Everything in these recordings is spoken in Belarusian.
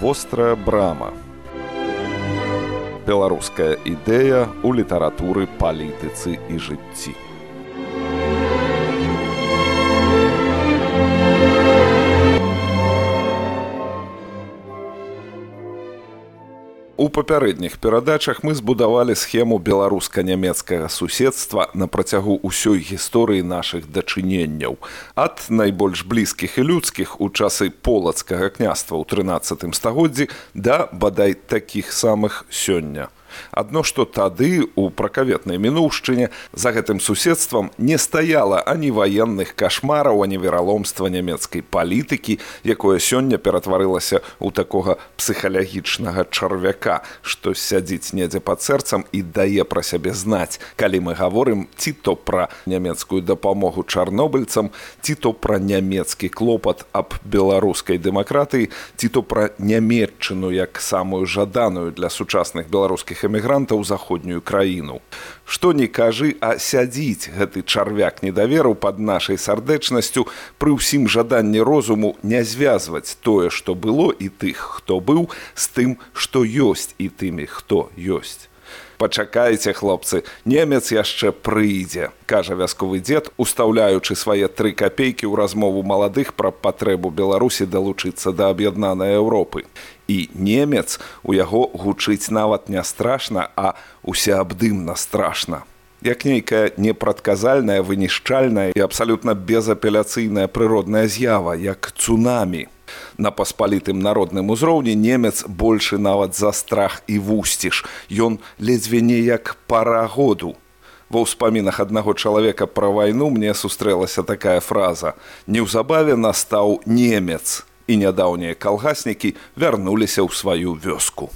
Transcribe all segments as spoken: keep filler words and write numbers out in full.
Вострая брама. Беларуская ідэя ў літаратуры, палітыцы і жыцці. У папярэдніх перадачах мы збудавалі схему беларуска-нямецкага суседства на працягу ўсёй гісторыі нашых дачыненняў. Ад найбольш блізкіх і людскіх у часы полацкага княства ў трынаццатым стагоддзі да, бадай, такіх самых сёння. Адно што тады, у пракаветнай мінуўшчыне, за гэтым суседствам не стаяла ані ваенных кашмараў, ані вераломства нямецкай палітыкі, якое сёння ператварылася ў такога псіхалагічнага чарвяка, што сядзіць недзе пад сэрцам і дае пра сябе знаць, калі мы гаворым ці то пра нямецкую дапамогу чарнобыльцам, ці то пра нямецкі клопат аб беларускай дэмакратыі, ці то пра Нямецчыну як самую жаданую для сучасных беларускіх эмігрантаў заходнюю краіну. Што не кажы, а сядзіць гэты чарвяк недаверу пад нашай сардэчнасцю пры ўсім жаданні розуму не звязваць тое, што было, і тых, хто быў, з тым, што ёсць, і тымі, хто ёсць. Пачакайце, хлопцы, немец яшчэ прыйдзе, кажа вясковы дзед, устаўляючы свае тры капейкі ў размову маладых пра патрэбу Беларусі далучыцца да аб'яднанай Еўропы. І немец у яго гучыць нават не страшна, а усеабдымна страшна. Як нейкая непрадказальная, вынішчальная і абсалютна безапеляцыйная прыродная з'ява, як цунамі. На паспалітым народным узроўні немец большы нават за страх і вусціш. Ён ледзьве не як пара году. Ва ўспамінах аднаго чалавека пра вайну мне сустрэлася такая фраза: «Неўзабаве настаў немец», і нядаўнія калгаснікі вярнуліся ў сваю вёску.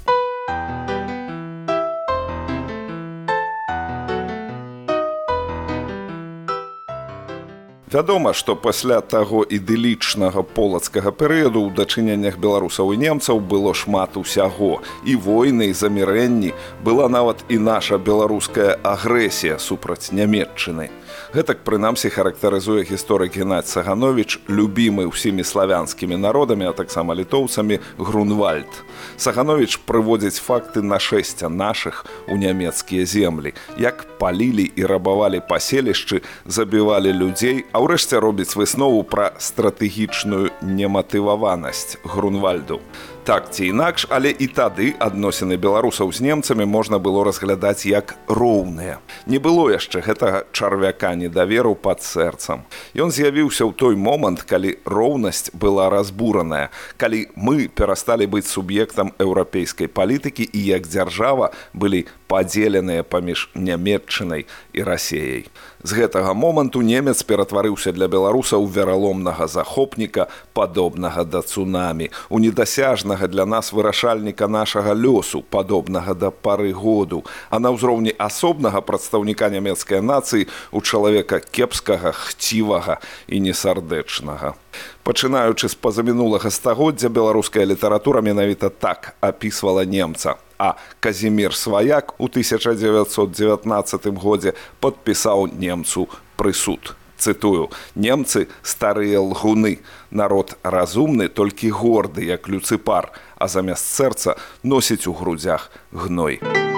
Вядома, што пасля таго ідылічнага полацкага перыяду ў дачыненнях беларусаў і немцаў было шмат усяго. І войны, і замірэнні, была нават і наша беларуская агрэсія супраць Нямецчыны. Гэтак, прынамсі, характарызуе гісторык Геннадзь Сагановіч, любімы ўсімі славянскімі народамі, а таксама літоўцамі, Грунвальд. Сагановіч прыводзіць факты нашэсця нашых у нямецкія землі, як палілі і рабавалі паселішчы, забівалі людзей, а ўрэшце робіць выснову пра стратэгічную нематываванасць Грунвальду. Так ці інакш, але і тады адносіны беларусаў з немцамі можна было разглядаць як роўныя. Не было яшчэ гэтага чарвяка недаверу пад сэрцам. Ён з'явіўся ў той момант, калі роўнасць была разбураная, калі мы перасталі быць суб'ектам еўрапейскай палітыкі і як дзяржава былі падзеленыя паміж Нямецчынай і Расеяй. З гэтага моманту немец ператварыўся для беларусаў вераломнага захопніка, падобнага да цунамі, у недасяжнага для нас вырашальніка нашага лёсу, падобнага да пары году, а на ўзроўні асобнага прадстаўніка нямецкай нацыі у чалавека кепскага, хцівага і несардэчнага. Пачынаючы з пазамінулага стагоддзя, беларуская літаратура менавіта так апісвала немца. А Казімір Сваяк у тысяча дзевяцьсот дзевятнаццатым годзе падпісаў немцу прысуд. Цытую: «Немцы – старыя лгуны, народ разумны, толькі горды, як Люцыпар, а замест сэрца носіць у грудзях гной».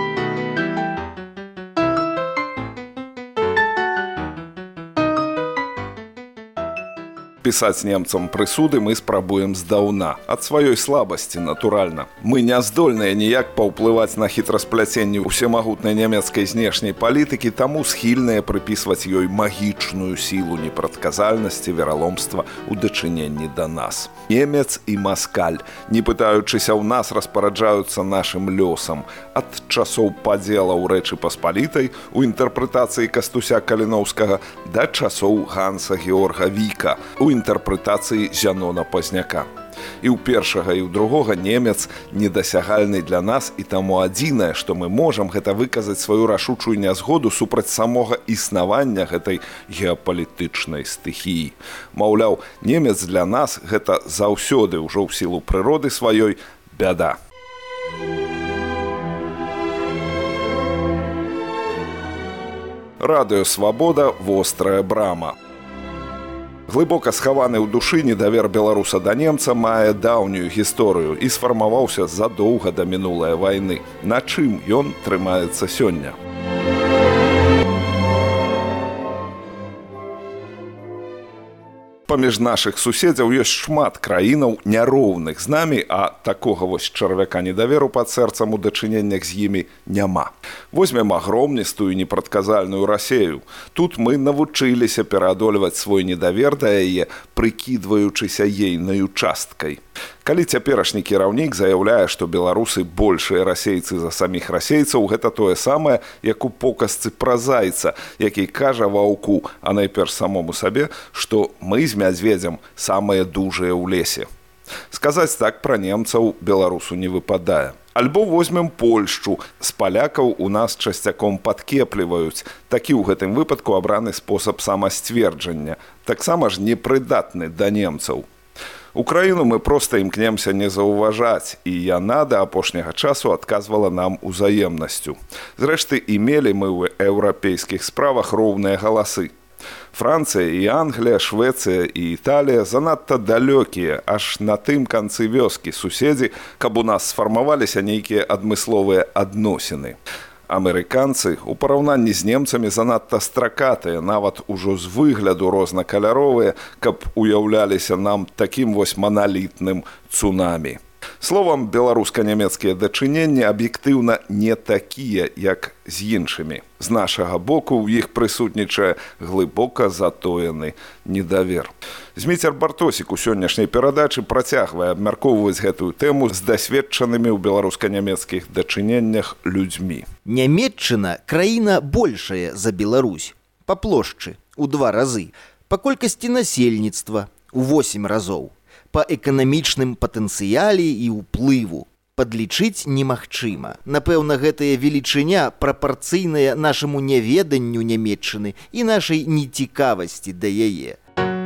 Пісаць немцам прысуды мы спрабуем здаўна. Ад сваёй слабасці, натуральна. Мы не здольныя ніяк паўплываць на хітраспляценні ўсемагутнай нямецкай знешняй палітыкі, таму схільныя прыпісваць ёй магічную сілу непрадказальнасці, вераломства ў дачыненні да нас. Немец і маскаль, не пытаючыся ў нас, распараджаюцца нашым лёсам. Ад часоў падзела ў Рэчы Паспалітай у інтэрпрэтацыі Кастуся Каліноўскага да часоў Ганса Георга Віка у інтэрпрэтацыі Зянона Пазняка. І ў першага, і ў другога немец недасягальны для нас, і таму адзінае, што мы можам, гэта выказаць сваю рашучую нязгоду супраць самога існавання гэтай геапалітычнай стыхіі. Маўляў, немец для нас гэта заўсёды ўжо ў сілу прыроды сваёй бяда. Радыё Свабода, вострая брама. Глыбока схаваны ў душы недавер беларуса да немца мае даўнюю гісторыю і сфармаваўся задоўга да мінулай вайны. На чым ён трымаецца сёння? Паміж нашых суседзяў ёсць шмат краінаў няроўных з намі, а такога вось чарвяка недаверу пад сэрцам у дачыненнях з імі няма. Возьмем агромністую непрадказальную Расею. Тут мы навучыліся пераадольваць свой недавер да яе, прыкідваючыся ейнаю часткай. Калі цяперашні кіраўнік заяўляе, што беларусы большыя расейцы за саміх расейцаў, гэта тое самае, як у показцы пра зайца, які кажа ваўку, а найперш самому сабе, што мы з мядзведзям самыя дужыя ў лесе. Сказаць так пра немцаў беларусу не выпадае. Альбо возьмем Польшчу. З палякаў у нас часцяком падкепліваюць. Такі ў гэтым выпадку абраны спосаб самасцверджання. Таксама ж непрыдатны да немцаў. Украіну мы проста імкнемся не заўважаць, і яна да апошняга часу адказвала нам узаемнасцю. Зрэшты, і мелі мы ў еўрапейскіх справах роўныя галасы. Францыя і Англія, Швецыя і Італія занадта далёкія, аж на тым канцы вёскі суседзі, каб у нас сфармаваліся нейкія адмысловыя адносіны. Амерыканцы у параўнанні з немцамі занадта стракатыя, нават ужо з выгляду рознакаляровыя, каб уяўляліся нам такім вось маналітным цунамі. Словам, беларуска-нямецкія дачыненні аб'ектыўна не такія, як з іншымі. З нашага боку ў іх прысутнічае глыбока затоены недавер. Зміцер Бартосік у сённяшняй перадачы працягвае абмяркоўваць гэтую тэму з дасведчанымі ў беларуска-нямецкіх дачыненнях людзьмі. Нямецчына – краіна большая за Беларусь. Па плошчы – у два разы. Па колькасці насельніцтва – у восем разоў. Па эканамічным патэнцыяле і ўплыву падлічыць немагчыма. Напэўна, гэтая велічыня прапарцыйная нашаму няведанню Нямецчыны і нашай нецікавасці да яе.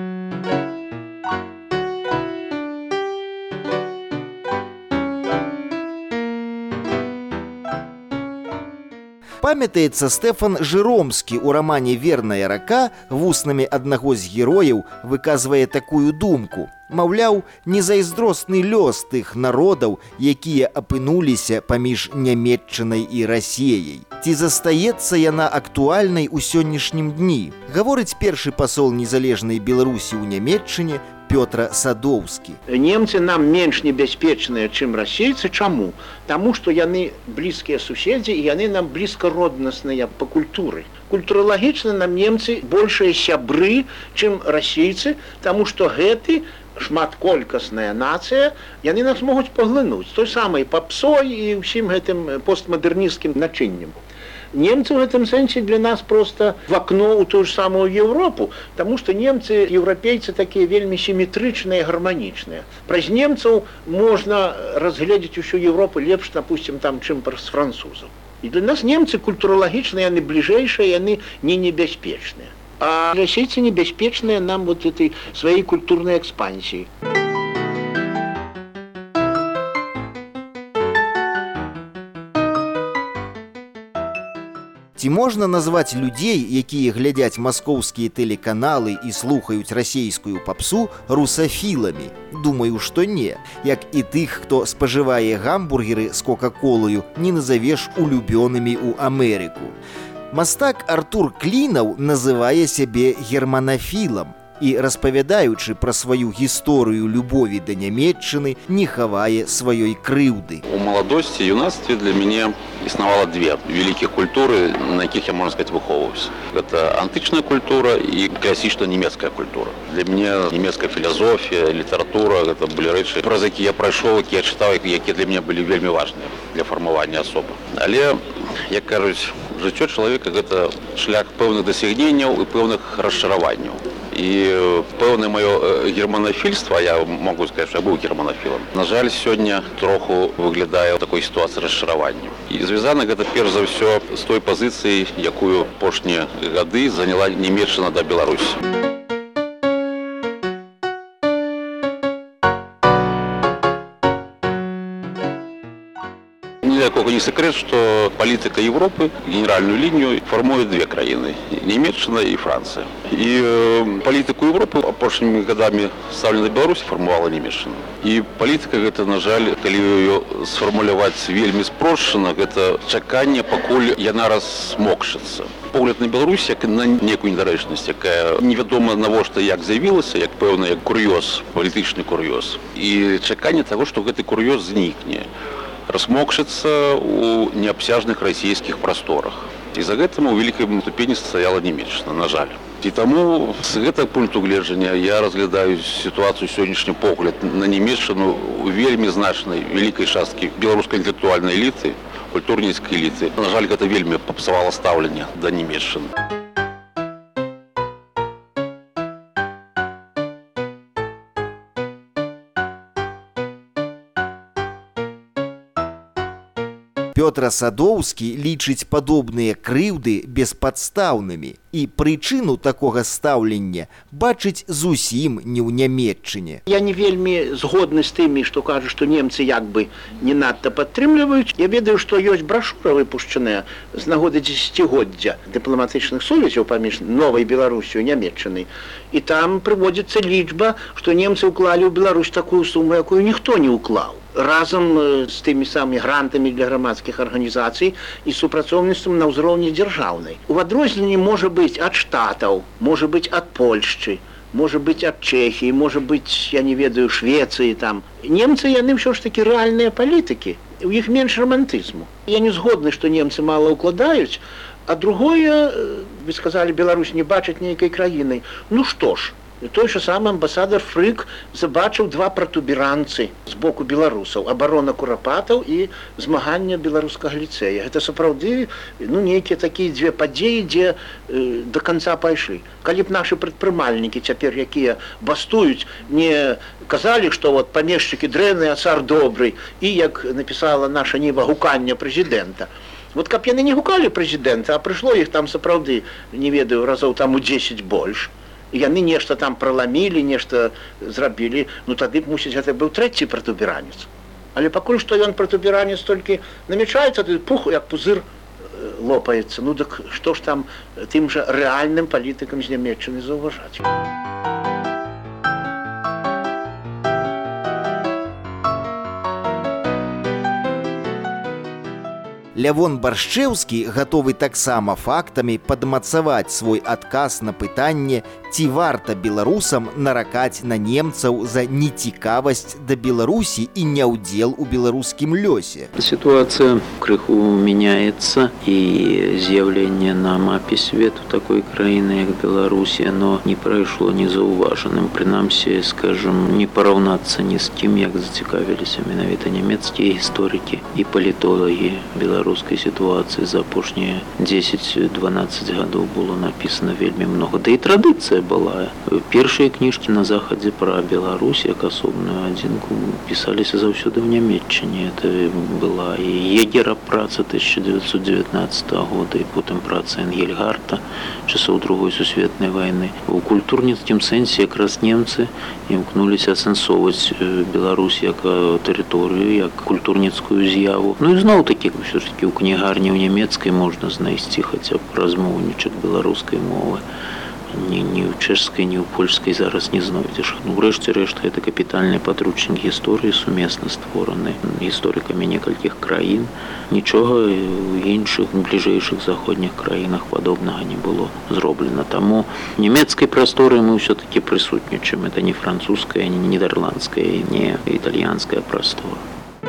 Памятаецца Стэфан Жыромскі ў рамане «Верная рака» вуснамі аднаго з герояў выказвае такую думку. Маўляў, незайздросны лёс тых народаў, якія апынуліся паміж Нямецчынай і Расеяй. Ці застаецца яна актуальнай у сённяшнім дні? Гаворыць першы пасол незалежнай Беларусі ў Нямецчыне Пётр Садоўскі. Немцы нам менш небяспечныя, чым расейцы. Чаму? Таму, што яны блізкія суседзі і яны нам блізкароднасныя па культуры. Культуралагічна нам немцы большыя сябры, чым расейцы, таму што гэты шматколькасная нацыя, яны нас могуць паглынуць той самай папсой і ўсім гэтым постмадэрнісцкім начыннем. Немцы в этом сенсе для нас просто в окно у ту же самую Европу, потому что немцы, европейцы такие вельми симметричные, гармоничные. Праз немцев можно разглядеть всю Европу лепш, допустим, там, чем с французов. И для нас немцы культурологичные, они ближайшие, они не небеспечные. А российцы небеспечные нам вот этой своей культурной экспансии. Ці можна назваць людзей, якія глядзяць маскоўскія тэлеканалы і слухаюць расейскую папсу, русафіламі? Думаю, што не. Як і тых, хто спажывае гамбургеры з кока-колаю, не назавеш улюбёнымі ў Амерыку. Мастак Артур Клінаў называе сябе германафілам і, распавядаючы пра сваю гісторыю любові да Нямецчыны, не хавае сваёй крыўды. У маладосці і юнацтве для мяне існавала две вялікіх культуры, на якіх я, можна сказаць, выхоўваўся. Гэта антычная культура і класічная нямецкая культура. Для мяне нямецкая філасофія, літаратура, гэта былі рэчы, праз які я прайшоў, які я чытаў, якія для мяне былі вельмі важныя для фармавання асобы. Але, як кажуць, жыццё чалавека гэта шлях пэўных дасягненняў і пэўных расчараванняў. І пэўнае маё германафільства, я могу сказаць, што я быў германафілам, на жаль, сёння троху выглядае ў такой сітуацыі расчаравання. І звязана гэта перш за ўсё з той пазіцыяй, якую апошнія гады заняла Нямецчына да Беларусі. Ніякога далеко не секрет, что политика Европы, генеральную линию формуют две краины – Немеччина и Франция. И э, политику Европы прошлыми годами ставлена Беларусь формувала Немеччина. И политика это, на жаль, коли ее сформулировать вельми спрощенно, это чакание, покуль яна размокшится. Погляд на Беларусь як на некую недоречность, яка неведомо навошта як з'явилася, як певний як кур'йоз, політичний кур'йоз. І чакання того, що цей кур'йоз зникне, размокшится у необсяжных российских просторах. И за гэтым у великой ступени стояла Немеччина, на жаль. И тому с гэтага пункту гледжання я разглядаю ситуацию сегодняшний погляд на Немеччину у вельми значной великой частки белорусской интеллектуальной элиты, культурніцкай элиты. На жаль, гэта вельми попсавала ставленне до Немеччины. Пётр Садоўскі лічыць падобныя крыўды беспадстаўнымі і прычыну такога стаўлення бачыць зусім не ў Нямецчыне. Я не вельмі згодны з тымі, што кажуць, што немцы як бы не надта падтрымліваюць. Я ведаю, што ёсць брашура выпушчаная з нагоды дзесяцігоддзя дыпламатычных сувязяў паміж новай Беларусю і Нямецчынай. І там прыводзіцца лічба, што немцы ўклалі ў Беларусь такую суму, якую ніхто не ўклаў. Разам з тымі самымі грантамі для грамадскіх арганізацый і супрацоўніцтвам на ўзроўні дзяржаўнай. У адрозненні можа быць ад Штатаў, можа быць ад Польшчы, можа быць ад Чэхіі, можа быць, я не ведаю, Швецыі там. Немцы, яны ўсё ж такі рэальныя палітыкі, у іх менш рамантызму. Я не згодны, што немцы мала ўкладаюць, а другое, вы сказалі, Беларусь не бачыць нейкай краінай. Ну што ж, той же самый амбасадар Фрык забачыў два протуберанцы з боку беларусаў, абарона курапатаў і змагання беларускага ліцэя. Гэта сапраўды ну, нейкія такія дзве падзеі, дзе э, до конца пайшлі. Калі б нашы прадпрымальнікі цяпер, якія бастуюць, не казалі, што вот памешчыкі дрэнны, а цар добрый, і як напісала наша Ніва гукання прэзідэнта. Вот каб яны не гукалі прэзідэнта, а прыйшло іх там сапраўды, не ведаю, разоў там у дзесяць больш, яны нешта там праламілі, нешта зрабілі, ну тады б, мусіць, гэта быў трэці пратуберанец. Але пакуль што ён пратуберанец толькі намячаецца, тады пух, як пузыр лопаецца. Ну так што ж там тым жа рэальным палітыкам з Нямецчыны заўважаць? Лявон Баршчэўскі гатовы таксама фактамі падмацаваць свой адказ на пытанне, ці варта беларусам наракаць на немцаў за нецікавасць да Беларусі і няўдзел у беларускім лёсе. Ситуация крыху меняется, и з'явление на мапе свету такой краіны, як Беларусь, оно не пройшло незауважаным. Прынамсі, скажем, не параўнацца ні з кім, як зацікавіліся менавіта нямецкія гісторыкі і палітолагі беларускай сітуацыі. За апошнія дзесяць-дванаццаць гадоў было напісана вельмі много. Да і традыцыя была. Першыя кніжкі на захадзе пра Беларусь як асобную адзінку пісаліся заўсёды ў Нямецчыне. Это была і Егера праца тысяча девятьсот девятнадцатого года, і потым праца Энгельгарта часоў другой сусветнай вайны. У культурніцкім сэнсе якраз немцы імкнуліся асэнсоўваць Беларусь як тэрыторыю, як культурніцкую з'яву. Ну і зноў такі, ўсё ж такі ў кнігарні ў нямецкай можна знайсці хаця б размоўнічак беларускай мовы. Ні, ні ў чэшскай, ні ў польскай зараз не знойдзеш. Ну, урэшце рэшт, гэта капітальны падручнік гісторыі, сумесна створаны гісторыкамі некалькіх краін. Нічога ў іншых бліжэйшых заходніх краінах падобнага не было зроблена. Таму нямецкай прасторы мы ўсё-такі прысутнічаем. Это не французская, не нідерландская, не італьянская прастора.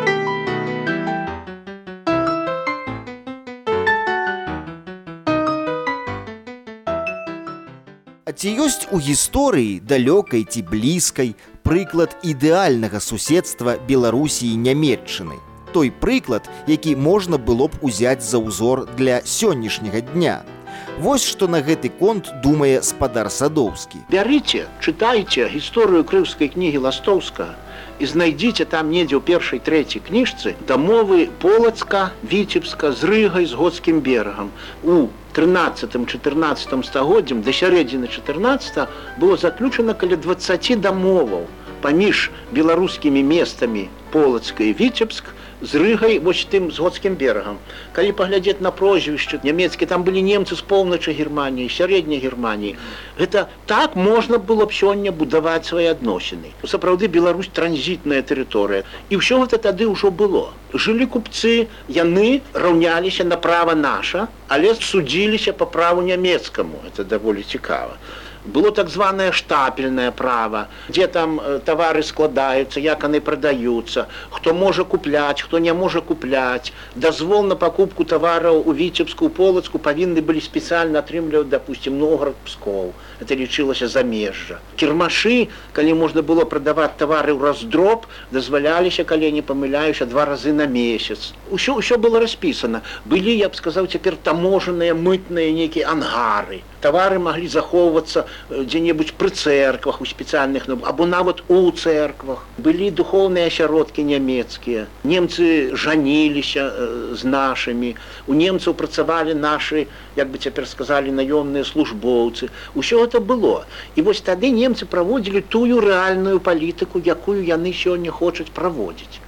А ці ёсць у гісторыі, далёкай ці блізкай, прыклад ідэальнага суседства Беларусі і Нямецчыны? Той прыклад, які можна было б узяць за ўзор для сённяшняга дня. Вось што на гэты конт думае спадар Садоўскі. Бярыце, чытайце гісторыю крымскай кнігі Ластоўскага і знайдзіце там недзе ў першай, трэцяй кніжцы дамовы Полацка, Віцебска з Рыгай, з Готскім берагам. У трынаццатым-чатырнаццатым стагоддзям да сярэдзіны чатырнаццатага было заключана каля дваццаці дамоваў паміж беларускімі местамі Полацка і Віцебск з Рыгай, вось тым з Готскім берагам. Калі паглядзець на прозвішчы нямецкія, там былі немцы з поўначы Германіі, сярэдняй Германіі. Гэта так можна было б сёння будаваць свае адносіны. Сапраўды Беларусь транзітная тэрыторыя. І ўсё гэта тады ўжо было. Жылі купцы, яны раўняліся на права наша, але судзіліся па праву нямецкаму. Это даволі цікава. Было так званае штапельнае права, дзе там тавары складаюцца, як яны прадаюцца, хто можа купляць, хто не можа купляць. Дазвол на пакупку тавараў у Віцебску, у Полацку павінны былі спецыяльна атрымліваць, допустим, Новгород, Пскоў. Это лічылася замежжа. Кірмашы, калі можна было прадаваць тавары ў раздроб, дазваляліся, калі не памыляюся, два разы на месяц. Усё, усё было распісана. Былі, я б сказаў, цяпер таможаныя, мытныя нейкія ангары. Тавары маглі захоўвацца дзе-небудзь пры цэрквах, у спецыяльных, або нават у цэрквах. Былі духоўныя асяродкі нямецкія. Немцы жаніліся з нашымі. У немцаў працавалі нашы, як бы цяпер сказалі, наёмныя службоўцы. Усё гэта было. І вось тады немцы праводзілі тую рэальную палітыку, якую яны сёння хочуць праводзіць.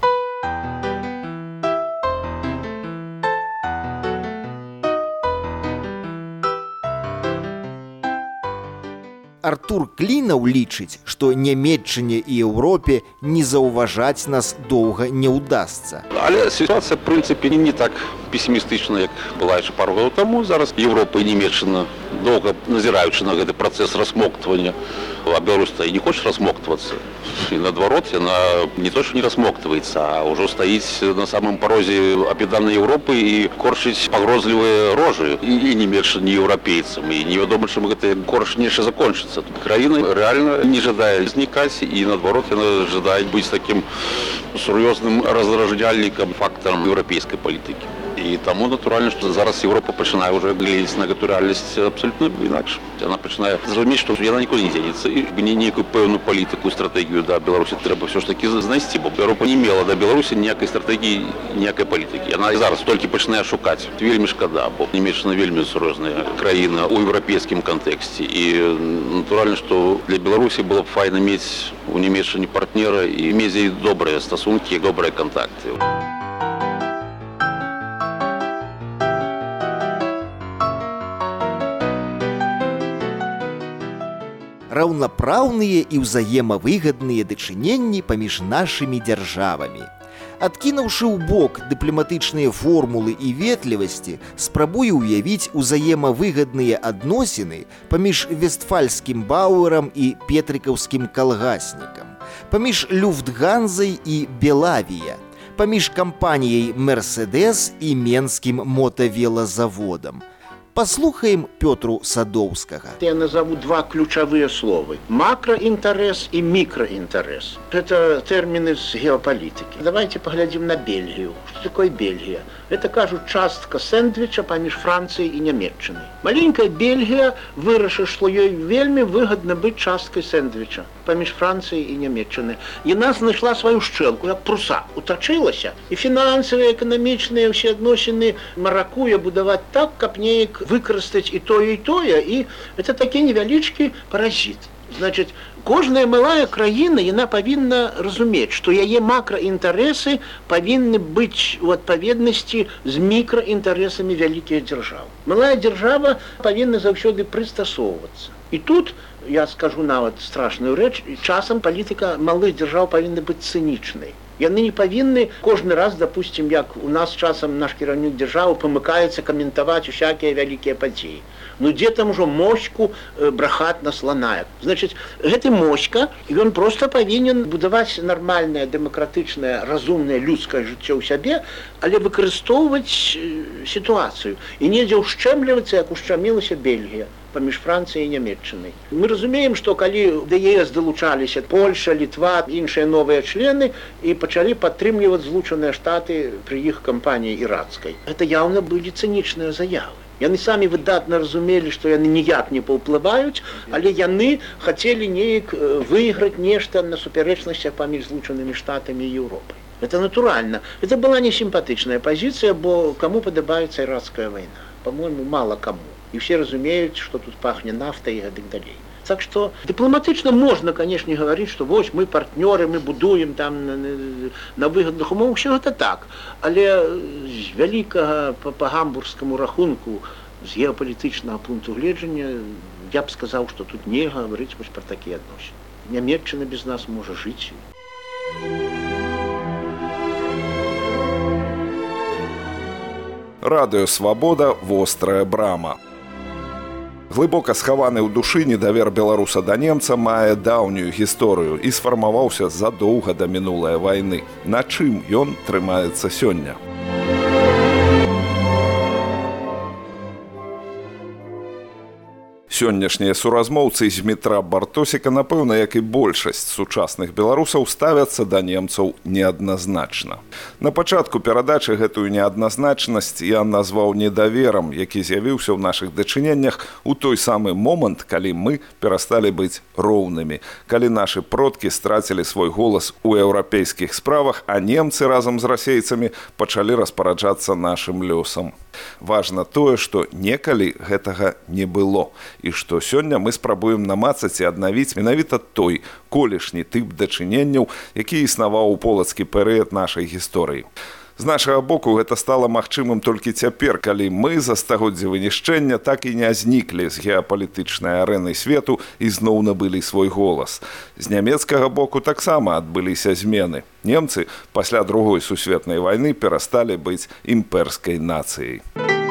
Артур Клінаў лічыць, што Нямецчыне і Еўропе не заўважаць нас доўга не ўдасца. Але ситуация, в принципе, не так пессимистична, як была яшчэ пару гадоў таму. Зараз Еўропа і Нямецчына, доўга назіраючы на гэты працэс расмоктвання, а Беларусь-то і не хоча расмоктвацца. І наадварот, яна не то, што не расмоктваецца, а ўжо стаіць на самым парозе апеданнай Еўропы і корчыць пагрозлівыя рожы і Нямецчыне, і еўрапейцам. І невядома, чым гэта корч нешта закончыцца. Краіна реально не жадае знікаць, і наадварот, яна жадае быць такім сур'ёзным раздражняльнікам, фактарам еўрапейскай палітыкі. І таму натуральна, што зараз Еўропа пачынае ўжо глядзець на гэту рэальнасць абсалютна інакш. Яна пачынае зразумець, што яна нікуды не дзенецца, і не нейкую пэўную палітыку, стратэгію да Беларусі трэба ўсё ж такі знайсці, бо Еўропа не мела да Беларусі ніякай стратэгіі, ніякай палітыкі. Яна і зараз толькі пачынае шукаць. Вельмі шкада, бо Нямецчына вельмі сур'ёзная краіна ў еўрапейскім кантэксце. І натуральна, што для Беларусі было б файна мець у Нямецчыне партнера і мець з ёй добрыя стасункі, добрыя кантакты. Раўнапраўныя і ўзаемавыгадныя дачыненні паміж нашымі дзяржавамі. Адкінуўшы ў бок дыпламатычныя формулы і ветлівасці, спрабую ўявіць узаемавыгадныя адносіны паміж вестфальскім бауэрам і петрыкаўскім калгаснікам, паміж Люфтганзай і Белавія, паміж кампаніяй Мерседес і менскім мотавелазаводам. Паслухаем Пётру Садоўскага. Я назову два ключавыя словы. Макроінтарэс і мікраінтарэс. Это тэрміны з геапалітыкі. Давайте паглядзім на Бельгію. Што такое Бельгія? Это, кажуць, частка сэндвіча паміж Францыяй і Нямецчынай. Маленькая Бельгія вырашыла, што ёй вельмі выгадна быць часткай сэндвіча паміж Францыяй і Нямецчынай. Яна знайшла сваю шчэлку, як пруса, утачылася. І фінансавыя, эканамічныя ўсе адносіны маракуе будаваць так, каб неяк выкарыстаць і тое, і тое, і это такі невялічкі паразіт. Значыць, кожная малая краіна, яна павінна разумець, што яе макраінтарэсы павінны быць у адпаведнасці з мікраінтарэсамі вялікіх дзяржаў. Малая дзяржава павінна заўсёды прыстасоўвацца. І тут, я скажу нават страшную рэч, часам палітыка малых дзяржаў павінна быць цынічнай. Яны не павінны кожны раз, допустим, як у нас часам наш кіраўнік дзяржавы памыкаецца каментаваць усякія вялікія падзеі. Ну дзе там ужо моську брахаць на слана. Значыць, гэты моська, ён проста павінен будаваць нармальнае, дэмакратычнае, разумнае людскае жыццё ў сябе, але выкарыстоўваць сітуацыю і недзе ўшчэмлівацца, як ушчамілася Бельгія паміж Францыяй і Нямецчынай. Мы разумеем, што калі да ЕС далучаліся Польша, Літва, іншыя новыя члены і пачалі падтрымліваць Злучаныя Штаты пры іх кампаніі ірацкай. Гэта яўна былі цынічныя заявы. Яны самі выдатна разумелі, што яны ніяк не паўплываюць, але яны хацелі неяк выйграць нешта на супярэчнасцях паміж Злучанымі Штатамі і Еўропай. Это натуральна. Это была несімпатычная пазіцыя, бо каму падабаецца ірацкая вайна? По-моему, мало каму. І ўсе разумеюць, што тут пахне нафтай і гэтак далей. Так что дипломатично можно, конечно, говорить, что вот мы партнеры, мы будуем там на, на выгодных умовах, все это так. Але з вялікага по, по гамбургскому рахунку, з геополітичного пункту гледжання, я б сказав, що тут не говорити про такі відносини. Німеччина без нас може жити. Радыё Свабода, вострая брама. Глыбока схаваны ў душы недавер беларуса да немца мае даўнюю гісторыю і сфармаваўся задоўга да мінулай вайны. На чым ён трымаецца сёння? Сённяшнія суразмоўцы з метра Бартосіка, напэўна, як і большасць сучасных беларусаў, ставяцца да немцаў неадназначна. На пачатку перадачы гэтую неадназначнасць я назваў недаверам, які з'явіўся ў нашых дачыненнях у той самы момант, калі мы перасталі быць роўнымі, калі нашы продкі страцілі свой голас у еўрапейскіх справах, а немцы разам з расейцамі пачалі распараджацца нашым лёсам. Важна тое, што некалі гэтага не было, і што сёння мы спрабуем намацаць і аднавіць менавіта той колішні тып дачыненняў, які існаваў у полацкі перыяд нашай гісторыі. З нашага боку гэта стала магчымым толькі цяпер, калі мы за стагоддзі вынішчэння так і не зніклі з геапалітычнай арэны свету і зноў набылі свой голас. З нямецкага боку таксама адбыліся змены. Немцы пасля другой сусветнай вайны перасталі быць імперскай нацыяй.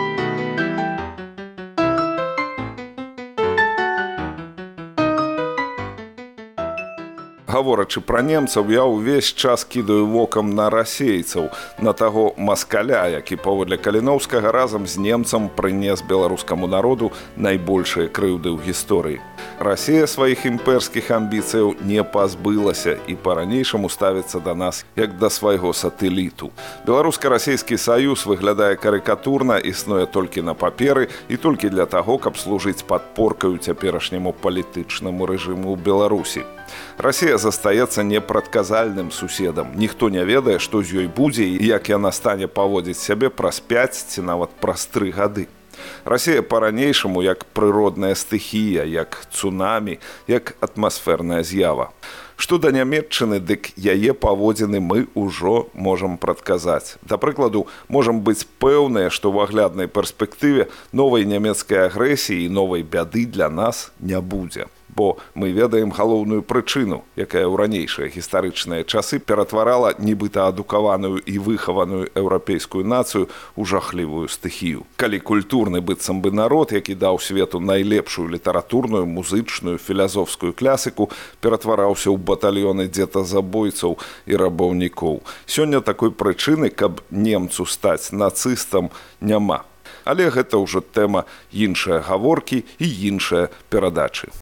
Гаворачы пра немцаў, я ўвесь час кідаю вокам на расейцаў, на таго маскаля, які паводле Каліноўскага разам з немцам прынес беларускаму народу найбольшыя крыўды ў гісторыі. Расія сваіх імперскіх амбіцыяў не пазбылася і па-ранейшаму ставіцца да нас як да свайго сатэліту. Беларуска-расейскі саюз выглядае карыкатурна, існуе толькі на паперы і толькі для таго, каб служыць падпоркаю цяперашняму палітычнаму рэжыму ў Беларусі. Расія застаецца непрадказальным суседам. Ніхто не ведае, што з ёй будзе і як яна стане паводзіць сябе праз пяць ці нават праз тры гады. Расія па-ранейшаму як прыродная стыхія, як цунамі, як атмасферная з'ява. Што да Нямецчыны, дык яе паводзіны мы ўжо можам прадказаць. Да прыкладу, можам быць пэўныя, што ў агляднай перспектыве новай нямецкай агрэсіі і новай бяды для нас не будзе. Бо мы ведаем галоўную прычыну, якая ў ранейшыя гістарычныя часы ператварала нібыта адукаваную і выхаваную еўрапейскую нацыю ў жахлівую стыхію. Калі культурны быццам бы народ, які даў свету найлепшую літаратурную, музычную, філазофскую клясіку, ператвараўся ў батальёны дзетазабойцаў і рабаўнікоў. Сёння такой прычыны, каб немцу стаць нацыстам, няма. Але гэта ўжо тэма іншая гаворкі і іншая перадачы.